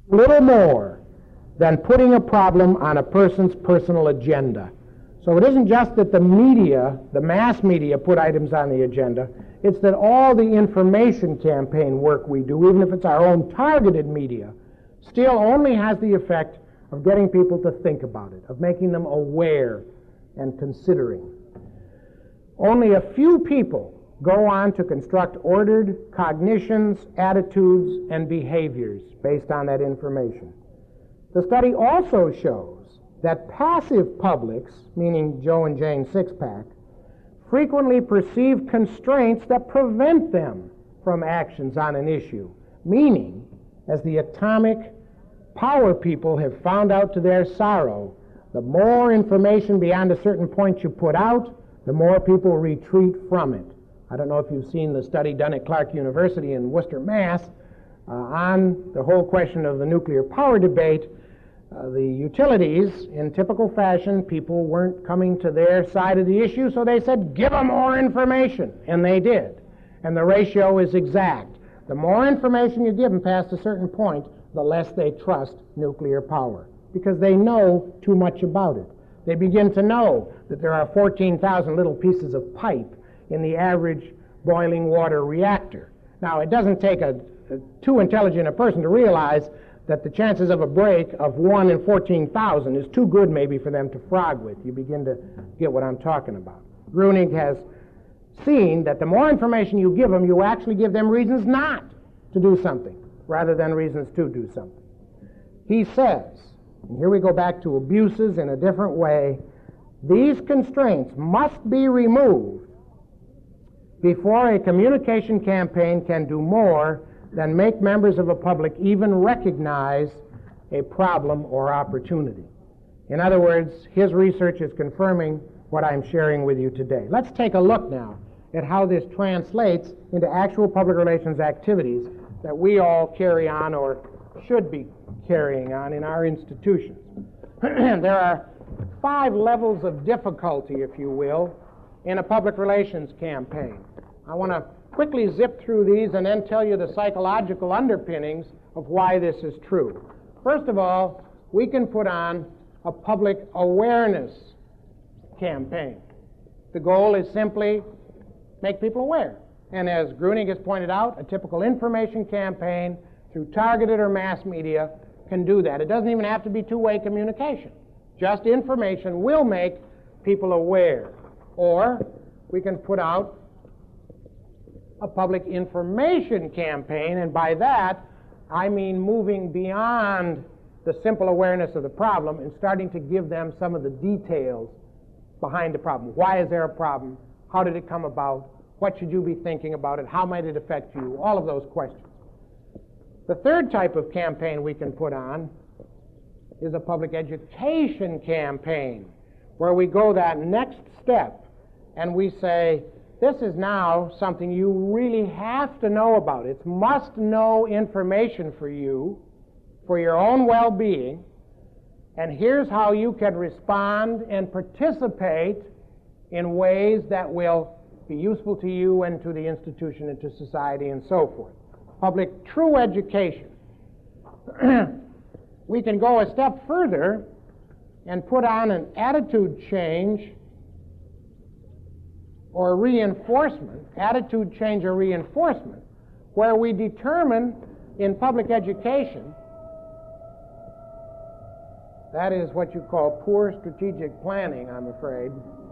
little more than putting a problem on a person's personal agenda. So it isn't just that the media, the mass media, put items on the agenda. It's that all the information campaign work we do, even if it's our own targeted media, still only has the effect of getting people to think about it, of making them aware and considering. Only a few people go on to construct ordered cognitions, attitudes, and behaviors based on that information. The study also shows that passive publics, meaning Joe and Jane Sixpack, frequently perceive constraints that prevent them from actions on an issue, meaning, as the atomic power people have found out to their sorrow, the more information beyond a certain point you put out, the more people retreat from it. I don't know if you've seen the study done at Clark University in Worcester, Mass, on the whole question of the nuclear power debate. The utilities, in typical fashion, people weren't coming to their side of the issue, so they said, give them more information, and they did. And the ratio is exact. The more information you give them past a certain point, the less they trust nuclear power, because they know too much about it. They begin to know that there are 14,000 little pieces of pipe in the average boiling water reactor. Now, it doesn't take a too intelligent a person to realize that the chances of a break of 1 in 14,000 is too good maybe for them to frog with. You begin to get what I'm talking about. Grunig has seen that the more information you give them, you actually give them reasons not to do something rather than reasons to do something. He says, and here we go back to abuses in a different way, these constraints must be removed before a communication campaign can do more than make members of a public even recognize a problem or opportunity. In other words, his research is confirming what I'm sharing with you today. Let's take a look now at how this translates into actual public relations activities that we all carry on or should be carrying on in our institutions. There are 5 levels of difficulty, if you will, in a public relations campaign. I want to quickly zip through these and then tell you the psychological underpinnings of why this is true. First of all, we can put on a public awareness campaign. The goal is simply make people aware. And as Grunig has pointed out, a typical information campaign through targeted or mass media can do that. It doesn't even have to be two-way communication. Just information will make people aware. Or we can put out a public information campaign, and by that I mean moving beyond the simple awareness of the problem and starting to give them some of the details behind the problem. Why is there a problem? How did it come about? What should you be thinking about it? How might it affect you? All of those questions. The third type of campaign we can put on is a public education campaign, where we go that next step and we say, this is now something you really have to know about. It's must-know information for you, for your own well-being, and here's how you can respond and participate in ways that will be useful to you and to the institution and to society and so forth. Public true education. We can go a step further and put on an attitude change or reinforcement, attitude change or reinforcement, where we determine in public education, that is what you call poor strategic planning, I'm afraid.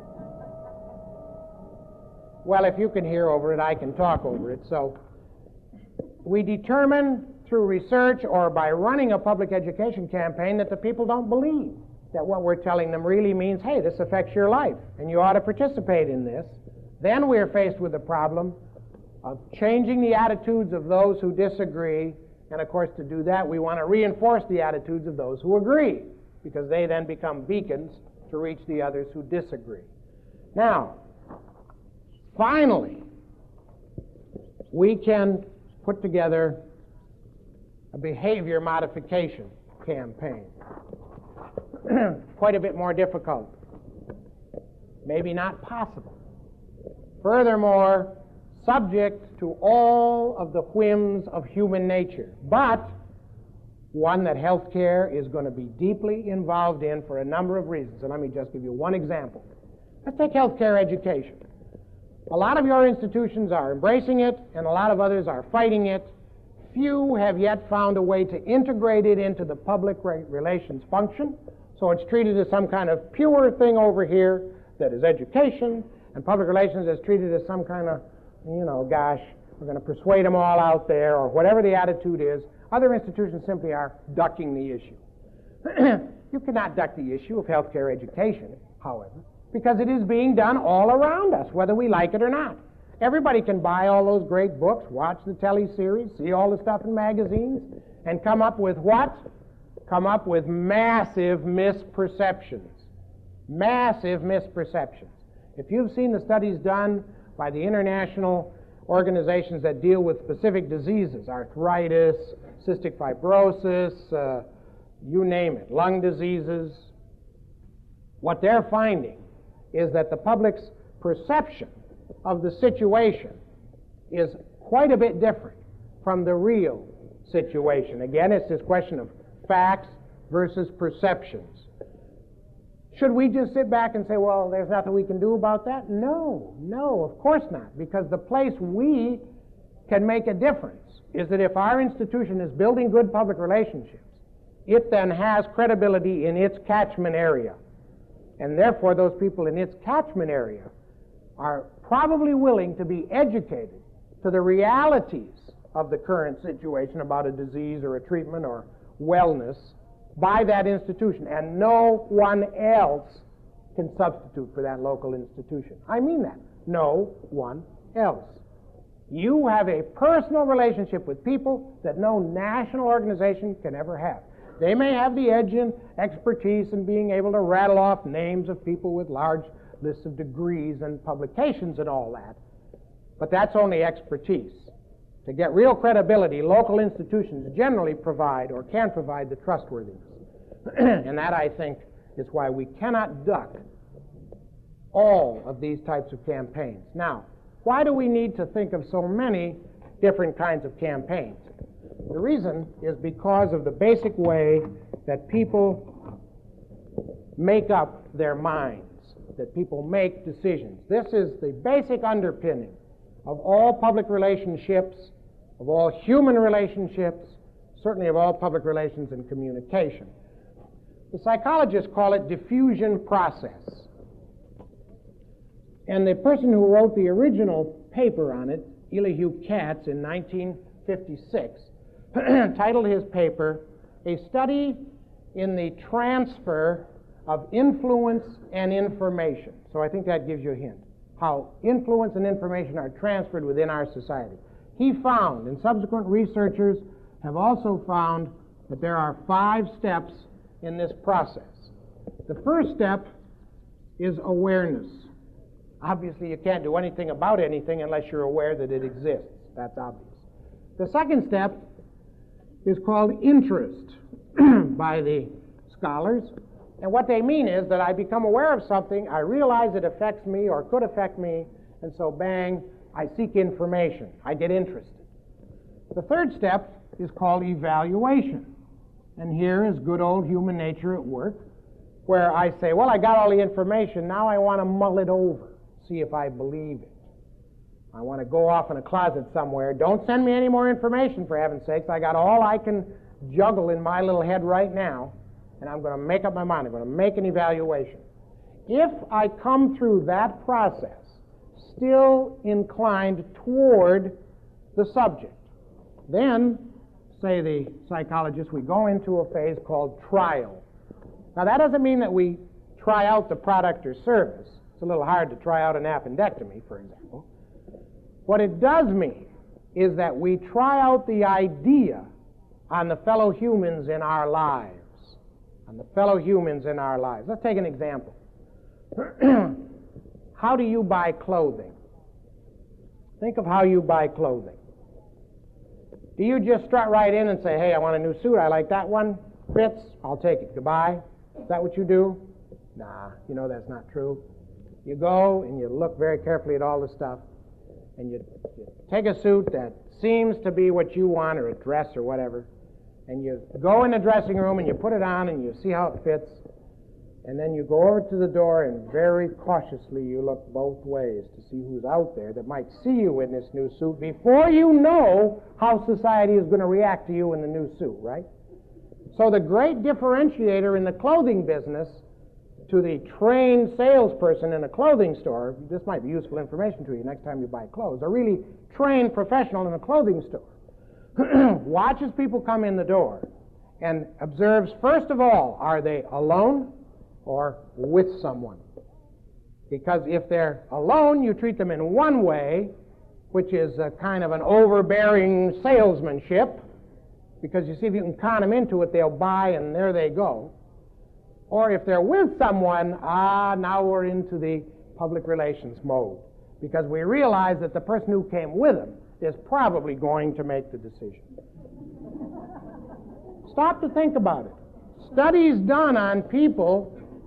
Well, if you can hear over it, I can talk over it. So we determine through research or by running a public education campaign that the people don't believe that what we're telling them really means, hey, this affects your life and you ought to participate in this. Then we're faced with the problem of changing the attitudes of those who disagree, and of course to do that we want to reinforce the attitudes of those who agree, because they then become beacons to reach the others who disagree. Now, finally, we can put together a behavior modification campaign. Quite a bit more difficult. Maybe not possible. Furthermore, subject to all of the whims of human nature. But one that healthcare is going to be deeply involved in for a number of reasons. And let me just give you one example. Let's take healthcare education. A lot of your institutions are embracing it, and a lot of others are fighting it. Few have yet found a way to integrate it into the public relations function, so it's treated as some kind of pure thing over here that is education, and public relations is treated as some kind of, gosh, we're going to persuade them all out there, or whatever the attitude is. Other institutions simply are ducking the issue. You cannot duck the issue of healthcare education, however, because it is being done all around us, whether we like it or not. Everybody can buy all those great books, watch the teleseries, see all the stuff in magazines, and come up with what? Come up with massive misperceptions. Massive misperceptions. If you've seen the studies done by the international organizations that deal with specific diseases, arthritis, cystic fibrosis, you name it, lung diseases, what they're finding is that the public's perception of the situation is quite a bit different from the real situation. Again, it's this question of facts versus perceptions. Should we just sit back and say, well, there's nothing we can do about that? No, of course not, because the place we can make a difference is that if our institution is building good public relationships, it then has credibility in its catchment area. And therefore, those people in its catchment area are probably willing to be educated to the realities of the current situation about a disease or a treatment or wellness by that institution. And no one else can substitute for that local institution. I mean that. No one else. You have a personal relationship with people that no national organization can ever have. They may have the edge and expertise in being able to rattle off names of people with large lists of degrees and publications and all that, but that's only expertise. To get real credibility, local institutions generally provide or can provide the trustworthiness. And that, I think, is why we cannot duck all of these types of campaigns. Now, why do we need to think of so many different kinds of campaigns? The reason is because of the basic way that people make up their minds, that people make decisions. This is the basic underpinning of all public relationships, of all human relationships, certainly of all public relations and communication. The psychologists call it diffusion process. And the person who wrote the original paper on it, Elihu Katz, in 1956, titled his paper, A Study in the Transfer of Influence and Information. So I think that gives you a hint, how influence and information are transferred within our society. He found, and subsequent researchers have also found, that there are 5 steps in this process. The first step is awareness. Obviously, you can't do anything about anything unless you're aware that it exists. That's obvious. The second step is called interest by the scholars. And what they mean is that I become aware of something, I realize it affects me or could affect me, and so bang, I seek information. I get interested. The third step is called evaluation. And here is good old human nature at work, where I say, well, I got all the information, now I want to mull it over, see if I believe it. I want to go off in a closet somewhere. Don't send me any more information, for heaven's sakes. I got all I can juggle in my little head right now, and I'm going to make up my mind. I'm going to make an evaluation. If I come through that process still inclined toward the subject, then, say the psychologists, we go into a phase called trial. Now, that doesn't mean that we try out the product or service. It's a little hard to try out an appendectomy, for example. What it does mean is that we try out the idea on the fellow humans in our lives. On the fellow humans in our lives. Let's take an example. How do you buy clothing? Think of how you buy clothing. Do you just strut right in and say, hey, I want a new suit, I like that one, fits, I'll take it, goodbye? Is that what you do? Nah, you know that's not true. You go and you look very carefully at all the stuff, and you take a suit that seems to be what you want, or a dress or whatever, And you go in the dressing room and you put it on and you see how it fits. And then you go over to the door and very cautiously you look both ways to see who's out there that might see you in this new suit before you know how society is going to react to you in the new suit, right? So the great differentiator in the clothing business to the trained salesperson in a clothing store, this might be useful information to you next time you buy clothes, a really trained professional in a clothing store watches people come in the door and observes, first of all, are they alone or with someone? Because if they're alone, you treat them in one way, which is a kind of an overbearing salesmanship, because you see if you can con them into it, they'll buy and there they go. Or if they're with someone, now we're into the public relations mode, because we realize that the person who came with them is probably going to make the decision. Stop to think about it. Studies done on people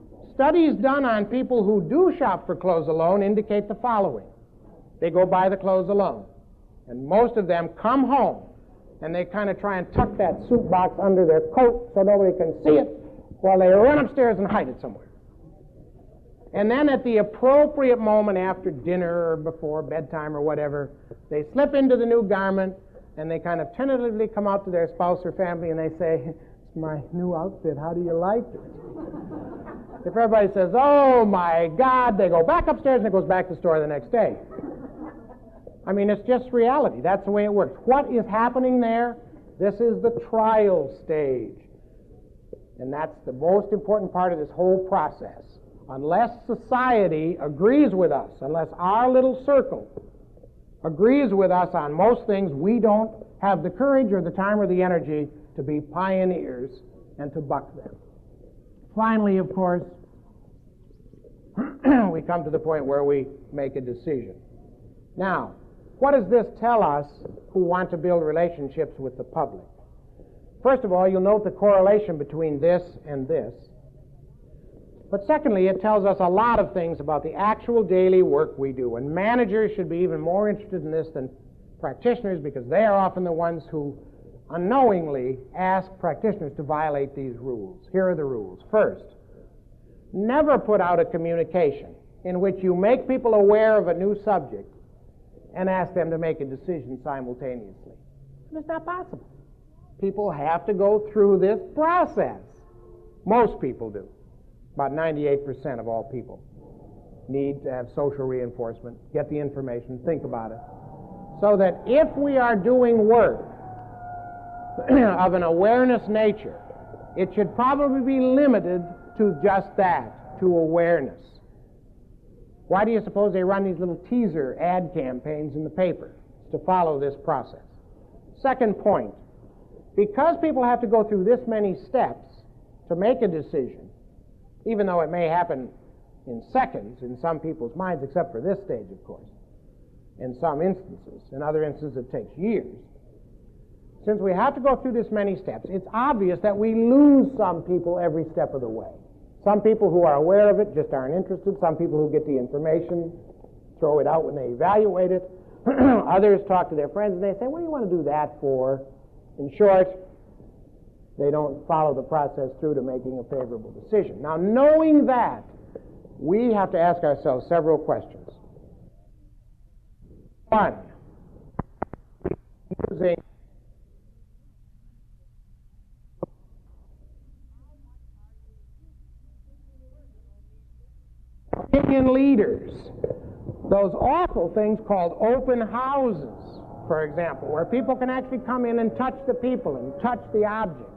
who do shop for clothes alone indicate the following. They go buy the clothes alone, and most of them come home and they kind of try and tuck that suit box under their coat so nobody can see it, while they run upstairs and hide it somewhere. And then at the appropriate moment after dinner or before bedtime or whatever, they slip into the new garment and they kind of tentatively come out to their spouse or family and they say, "It's my new outfit, how do you like it?" If everybody says, "Oh my God," they go back upstairs and it goes back to the store the next day. I mean, it's just reality. That's the way it works. What is happening there? This is the trial stage. And that's the most important part of this whole process. Unless society agrees with us, unless our little circle agrees with us on most things, we don't have the courage or the time or the energy to be pioneers and to buck them. Finally, of course, we come to the point where we make a decision. Now, what does this tell us who want to build relationships with the public? First of all, you'll note the correlation between this and this. But secondly, it tells us a lot of things about the actual daily work we do. And managers should be even more interested in this than practitioners, because they are often the ones who unknowingly ask practitioners to violate these rules. Here are the rules. First, never put out a communication in which you make people aware of a new subject and ask them to make a decision simultaneously. It's not possible. People have to go through this process. Most people do. About 98% of all people need to have social reinforcement, get the information, think about it, so that if we are doing work of an awareness nature, it should probably be limited to just that, to awareness. Why do you suppose they run these little teaser ad campaigns in the paper? To follow this process. Second point, because people have to go through this many steps to make a decision, even though it may happen in seconds in some people's minds, except for this stage, of course, in some instances. In other instances, it takes years. Since we have to go through this many steps, it's obvious that we lose some people every step of the way. Some people who are aware of it just aren't interested. Some people who get the information throw it out when they evaluate it. Others talk to their friends and they say, "What do you want to do that for?" In short, they don't follow the process through to making a favorable decision. Now, knowing that, we have to ask ourselves several questions. One, using opinion leaders, those awful things called open houses, for example, where people can actually come in and touch the people and touch the objects.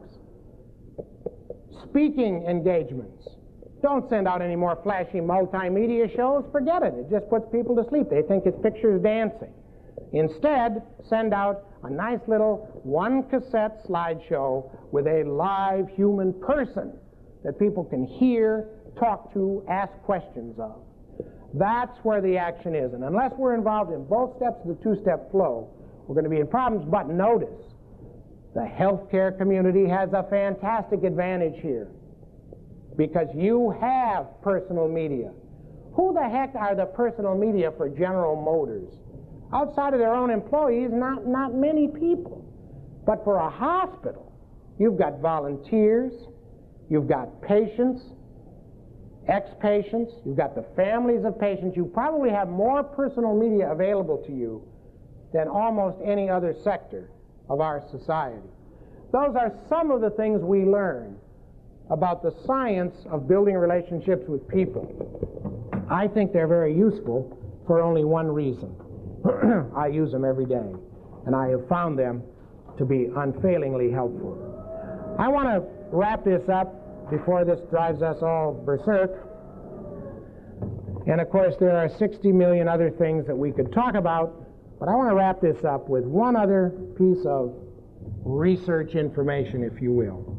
Speaking engagements. Don't send out any more flashy multimedia shows. Forget it. It just puts people to sleep. They think it's pictures dancing. Instead, send out a nice little one-cassette slideshow with a live human person that people can hear, talk to, ask questions of. That's where the action is. And unless we're involved in both steps of the two-step flow, we're going to be in problems. But notice, the healthcare community has a fantastic advantage here, because you have personal media. Who the heck are the personal media for General Motors? Outside of their own employees, not many people. But for a hospital, You've got volunteers, you've got patients, ex-patients, you've got the families of patients. You probably have more personal media available to you than almost any other sector of our society. Those are some of the things we learn about the science of building relationships with people. I think they're very useful for only one reason. I use them every day, and I have found them to be unfailingly helpful. I want to wrap this up before this drives us all berserk. And of course, there are 60 million other things that we could talk about, but I want to wrap this up with one other piece of research information, if you will.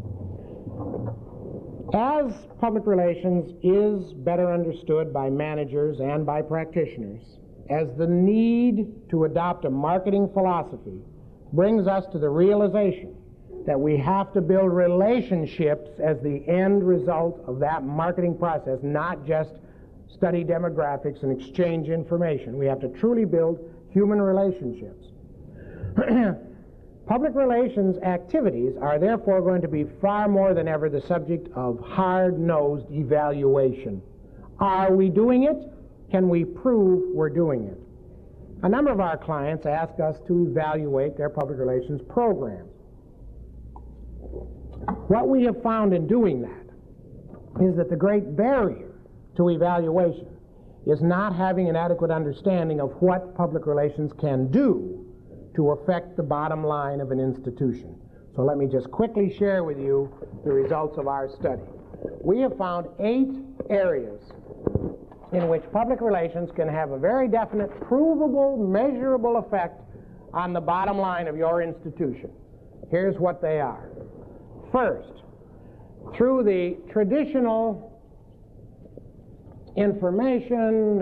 As public relations is better understood by managers and by practitioners, as the need to adopt a marketing philosophy brings us to the realization that we have to build relationships as the end result of that marketing process, not just study demographics and exchange information. We have to truly build human relationships. Public relations activities are therefore going to be far more than ever the subject of hard-nosed evaluation. Are we doing it? Can we prove we're doing it? A number of our clients ask us to evaluate their public relations programs. What we have found in doing that is that the great barrier to evaluation is not having an adequate understanding of what public relations can do to affect the bottom line of an institution. So let me just quickly share with you the results of our study. We have found 8 areas in which public relations can have a very definite, provable, measurable effect on the bottom line of your institution. Here's what they are. First, through the traditional information,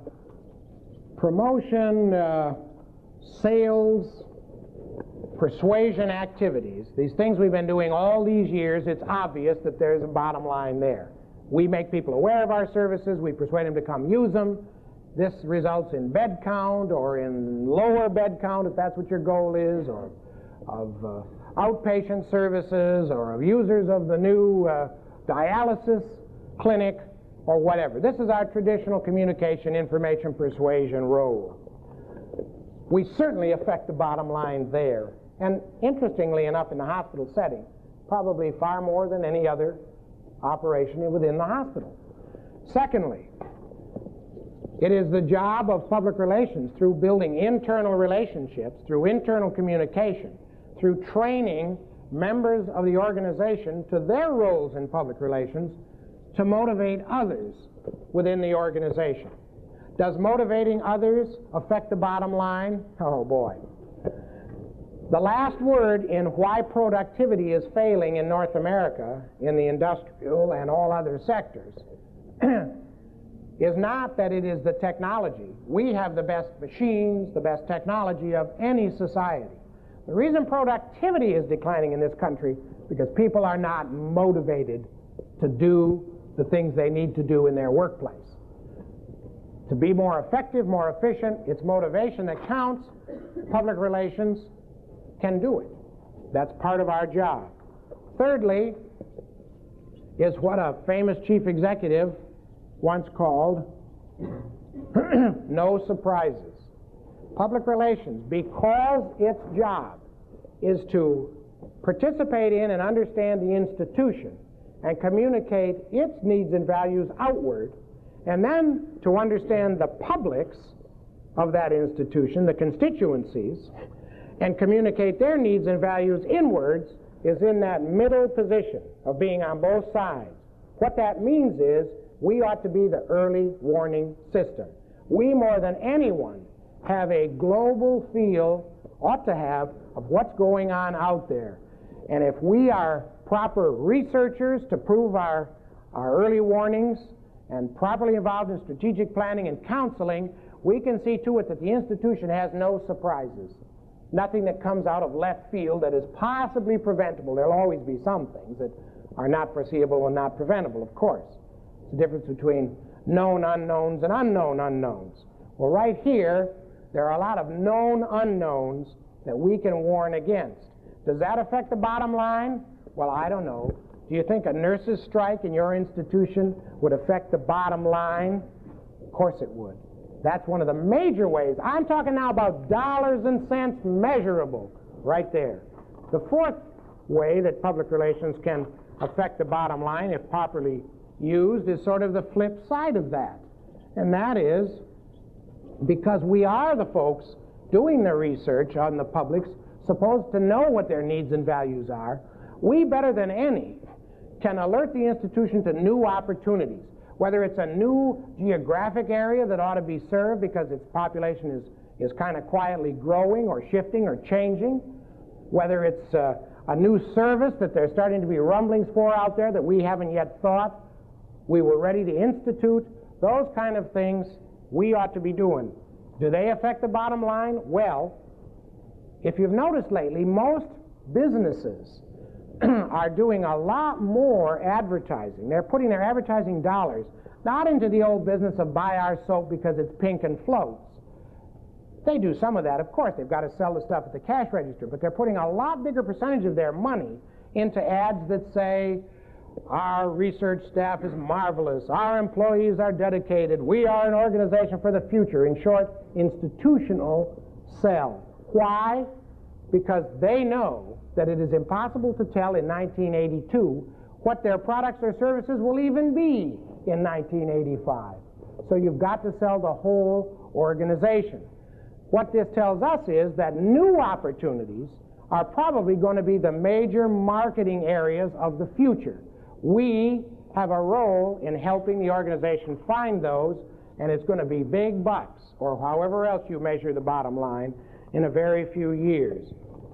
promotion, sales, persuasion activities, these things we've been doing all these years, it's obvious that there's a bottom line there. We make people aware of our services, we persuade them to come use them. This results in bed count or in lower bed count, if that's what your goal is, or of outpatient services, or of users of the new dialysis clinic, or whatever. This is our traditional communication, information, persuasion role. We certainly affect the bottom line there. And interestingly enough, in the hospital setting, probably far more than any other operation within the hospital. Secondly, it is the job of public relations, through building internal relationships, through internal communication, through training members of the organization to their roles in public relations, to motivate others within the organization. Does motivating others affect the bottom line? Oh boy. The last word in why productivity is failing in North America, in the industrial and all other sectors, is not that it is the technology. We have the best machines, the best technology of any society. The reason productivity is declining in this country is because people are not motivated to do the things they need to do in their workplace. To be more effective, more efficient, it's motivation that counts. Public relations can do it. That's part of our job. Thirdly, is what a famous chief executive once called no surprises. Public relations, because its job is to participate in and understand the institution and communicate its needs and values outward, and then to understand the publics of that institution, the constituencies, and communicate their needs and values inwards, is in that middle position of being on both sides. What that means is we ought to be the early warning system. We, more than anyone, have a global feel, ought to have, of what's going on out there. And if we are proper researchers to prove our early warnings and properly involved in strategic planning and counseling, we can see to it that the institution has no surprises. Nothing that comes out of left field that is possibly preventable. There'll always be some things that are not foreseeable and not preventable, of course. It's the difference between known unknowns and unknown unknowns. Well, right here, there are a lot of known unknowns that we can warn against. Does that affect the bottom line? Well, I don't know. Do you think a nurse's strike in your institution would affect the bottom line? Of course it would. That's one of the major ways. I'm talking now about dollars and cents measurable right there. The fourth way that public relations can affect the bottom line, if properly used, is sort of the flip side of that. And that is because we are the folks doing the research on the public's supposed to know what their needs and values are, we better than any can alert the institution to new opportunities, whether it's a new geographic area that ought to be served because its population is kind of quietly growing or shifting or changing, whether it's a new service that there's starting to be rumblings for out there that we haven't yet thought we were ready to institute. Those kind of things we ought to be doing. Do they affect the bottom line? Well, if you've noticed lately, most businesses are doing a lot more advertising. They're putting their advertising dollars not into the old business of buy our soap because it's pink and floats. They do some of that, of course. They've got to sell the stuff at the cash register, but they're putting a lot bigger percentage of their money into ads that say, our research staff is marvelous, our employees are dedicated, we are an organization for the future. In short, institutional sell. Why? Because they know that it is impossible to tell in 1982 what their products or services will even be in 1985. So you've got to sell the whole organization. What this tells us is that new opportunities are probably going to be the major marketing areas of the future. We have a role in helping the organization find those, and it's going to be big bucks, or however else you measure the bottom line, in a very few years.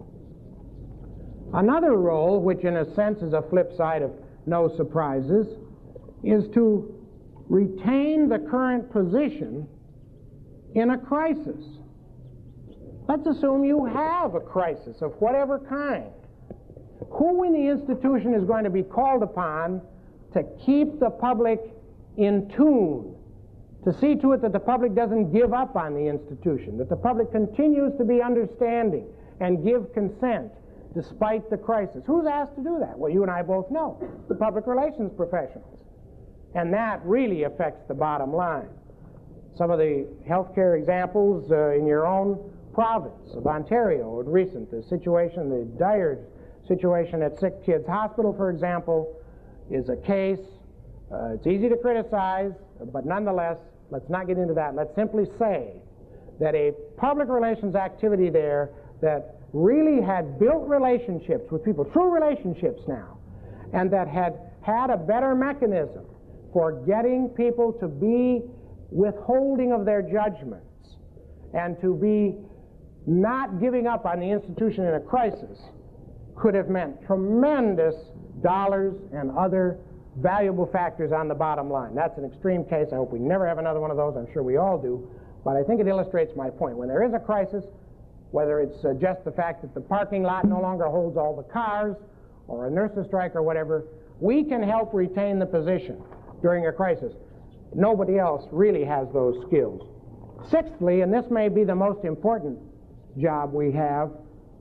Another role, which in a sense is a flip side of no surprises, is to retain the current position in a crisis. Let's assume you have a crisis of whatever kind. Who in the institution is going to be called upon to keep the public in tune, to see to it that the public doesn't give up on the institution, that the public continues to be understanding and give consent despite the crisis? Who's asked to do that? Well, you and I both know, the public relations professionals. And that really affects the bottom line. Some of the healthcare examples in your own province of Ontario, recent, the dire situation at Sick Kids Hospital, for example, is a case. It's easy to criticize, but nonetheless, let's not get into that. Let's simply say that a public relations activity there that really had built relationships with people, true relationships now, and that had had a better mechanism for getting people to be withholding of their judgments and to be not giving up on the institution in a crisis, could have meant tremendous dollars and other valuable factors on the bottom line. That's an extreme case. I hope we never have another one of those. I'm sure we all do. But I think it illustrates my point. When there is a crisis, whether it's just the fact that the parking lot no longer holds all the cars, or a nurse's strike or whatever, we can help retain the position during a crisis. Nobody else really has those skills. Sixthly, and this may be the most important job we have,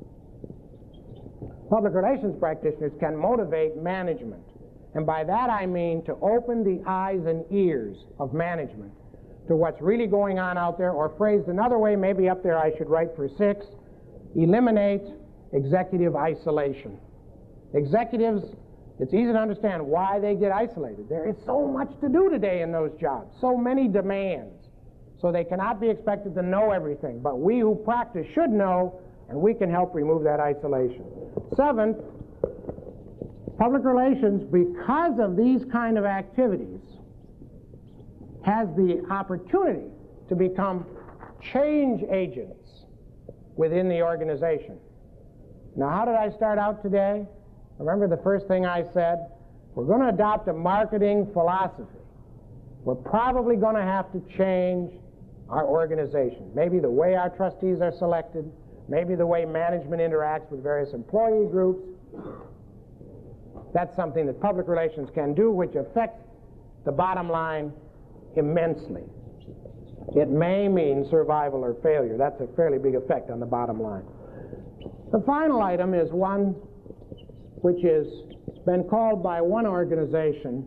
public relations practitioners can motivate management. And by that I mean to open the eyes and ears of management to what's really going on out there, or phrased another way, maybe up there I should write for 6, eliminate executive isolation. Executives, it's easy to understand why they get isolated. There is so much to do today in those jobs, so many demands. So they cannot be expected to know everything. But we who practice should know, and we can help remove that isolation. 7th, public relations, because of these kind of activities, has the opportunity to become change agents within the organization. Now, how did I start out today? Remember the first thing I said? We're going to adopt a marketing philosophy. We're probably going to have to change our organization. Maybe the way our trustees are selected, maybe the way management interacts with various employee groups. That's something that public relations can do, which affects the bottom line immensely. It may mean survival or failure. That's a fairly big effect on the bottom line. The final item is one which has been called by one organization,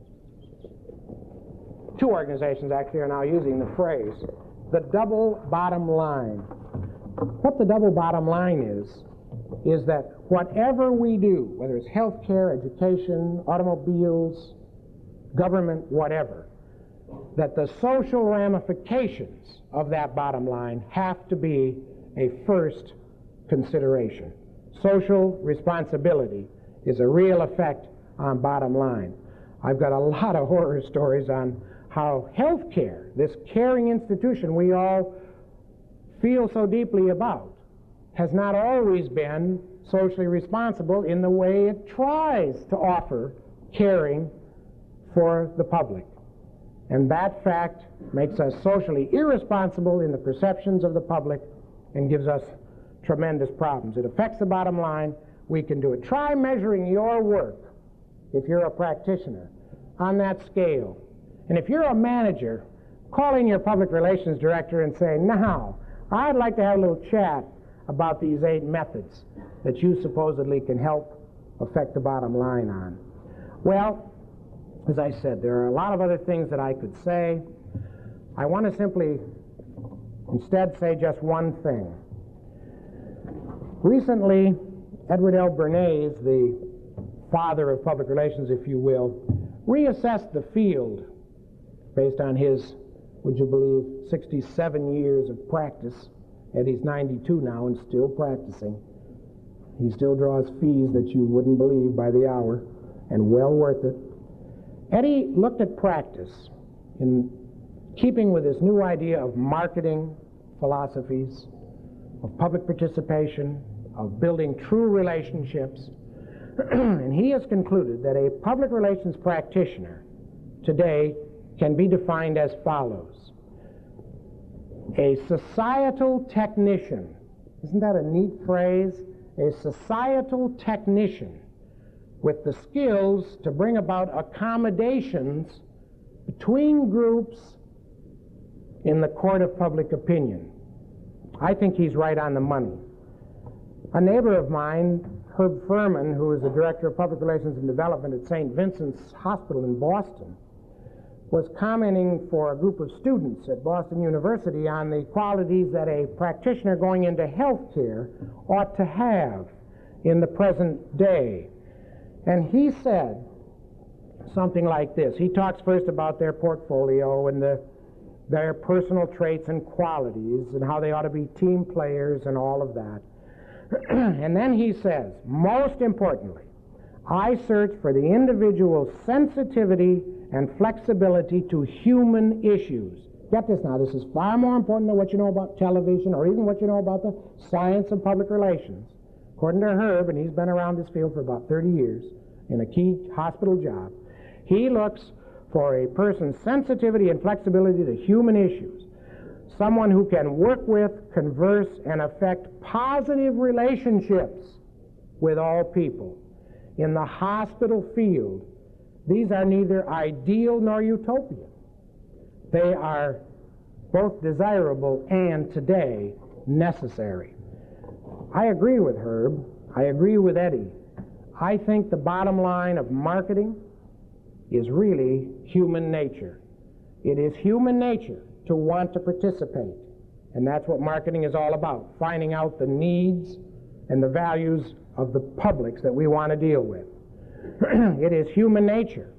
two organizations actually are now using the phrase, the double bottom line. What the double bottom line is that whatever we do, whether it's healthcare, education, automobiles, government, whatever, that the social ramifications of that bottom line have to be a first consideration. Social responsibility is a real effect on bottom line. I've got a lot of horror stories on how healthcare, this caring institution we all feel so deeply about, has not always been socially responsible in the way it tries to offer caring for the public. And that fact makes us socially irresponsible in the perceptions of the public and gives us tremendous problems. It affects the bottom line. We can do it. Try measuring your work, if you're a practitioner, on that scale. And if you're a manager, call in your public relations director and say, now, I'd like to have a little chat about these 8 methods that you supposedly can help affect the bottom line on. Well, as I said, there are a lot of other things that I could say. I want to simply instead say just one thing. Recently, Edward L. Bernays, the father of public relations, if you will, reassessed the field based on his, would you believe, 67 years of practice. Eddie's 92 now and still practicing. He still draws fees that you wouldn't believe by the hour, and well worth it. Eddie looked at practice in keeping with his new idea of marketing philosophies, of public participation, of building true relationships, and he has concluded that a public relations practitioner today can be defined as follows. A societal technician, isn't that a neat phrase? A societal technician with the skills to bring about accommodations between groups in the court of public opinion. I think he's right on the money. A neighbor of mine, Herb Furman, who is the director of public relations and development at St. Vincent's Hospital in Boston, was commenting for a group of students at Boston University on the qualities that a practitioner going into healthcare ought to have in the present day. And he said something like this. He talks first about their portfolio and their personal traits and qualities and how they ought to be team players and all of that. And then he says, most importantly, I search for the individual's sensitivity and flexibility to human issues. Get this now, this is far more important than what you know about television or even what you know about the science of public relations. According to Herb, and he's been around this field for about 30 years in a key hospital job, he looks for a person's sensitivity and flexibility to human issues. Someone who can work with, converse, and affect positive relationships with all people. In the hospital field, these are neither ideal nor utopian. They are both desirable and today necessary. I agree with Herb. I agree with Eddie. I think the bottom line of marketing is really human nature. It is human nature to want to participate. And that's what marketing is all about, finding out the needs and the values of the publics that we want to deal with. It is human nature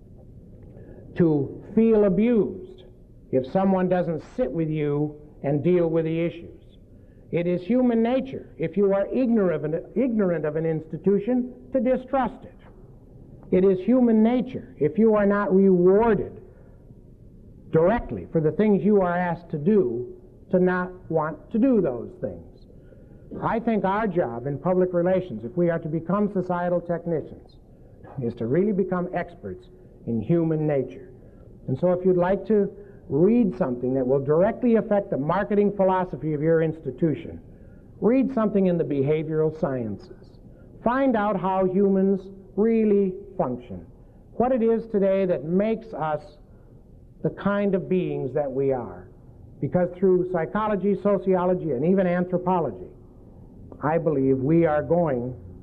to feel abused if someone doesn't sit with you and deal with the issues. It is human nature, if you are ignorant of an institution, to distrust it. It is human nature, if you are not rewarded directly for the things you are asked to do, to not want to do those things. I think our job in public relations, if we are to become societal technicians, is to really become experts in human nature. And so if you'd like to read something that will directly affect the marketing philosophy of your institution, read something in the behavioral sciences. Find out how humans really function, what it is today that makes us the kind of beings that we are. Because through psychology, sociology, and even anthropology, I believe we are going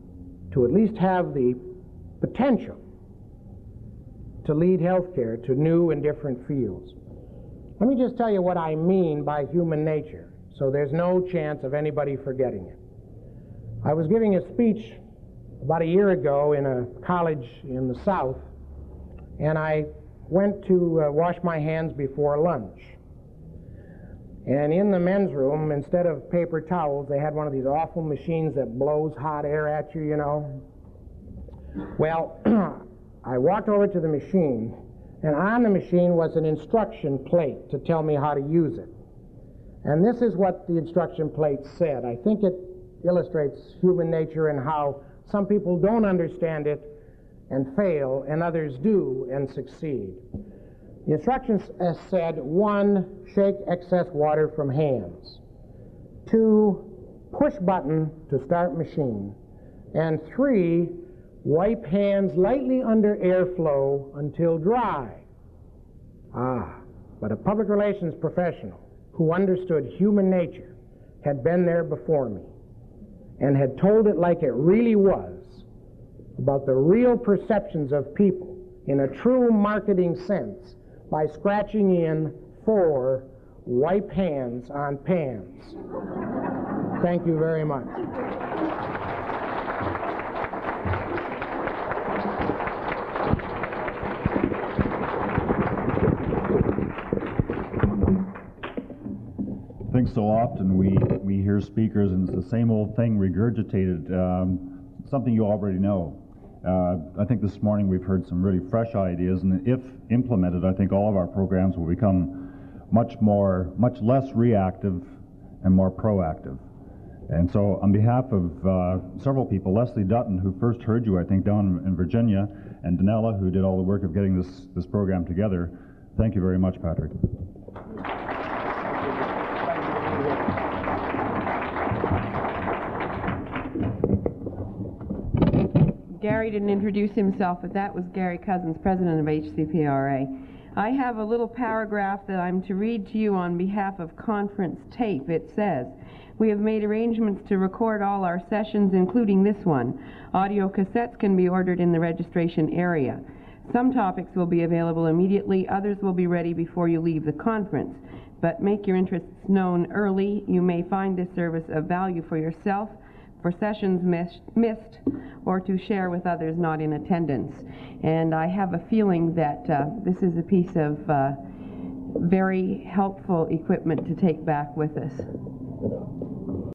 to at least have the potential to lead healthcare to new and different fields. Let me just tell you what I mean by human nature, so there's no chance of anybody forgetting it. I was giving a speech about a year ago in a college in the South, and I went to wash my hands before lunch. And in the men's room, instead of paper towels, they had one of these awful machines that blows hot air at you, you know. Well, I walked over to the machine, and on the machine was an instruction plate to tell me how to use it. And this is what the instruction plate said. I think it illustrates human nature and how some people don't understand it and fail, and others do and succeed. The instructions said, 1, shake excess water from hands. 2, push button to start machine. And 3, wipe hands lightly under airflow until dry. But a public relations professional who understood human nature had been there before me and had told it like it really was, about the real perceptions of people in a true marketing sense, by scratching in 4, wipe hands on pans. Thank you very much. I think so often we hear speakers and it's the same old thing regurgitated, something you already know. I think this morning we've heard some really fresh ideas, and if implemented, I think all of our programs will become much less reactive and more proactive. And so on behalf of several people, Leslie Dutton, who first heard you, I think, down in Virginia, and Danella, who did all the work of getting this program together, thank you very much, Patrick. Gary didn't introduce himself, but that was Gary Cousins, president of HCPRA. I have a little paragraph that I'm to read to you on behalf of Conference Tape. It says, "We have made arrangements to record all our sessions, including this one. Audio cassettes can be ordered in the registration area. Some topics will be available immediately, others will be ready before you leave the conference. But make your interests known early. You may find this service of value for yourself, for sessions missed, or to share with others not in attendance." And I have a feeling that this is a piece of very helpful equipment to take back with us.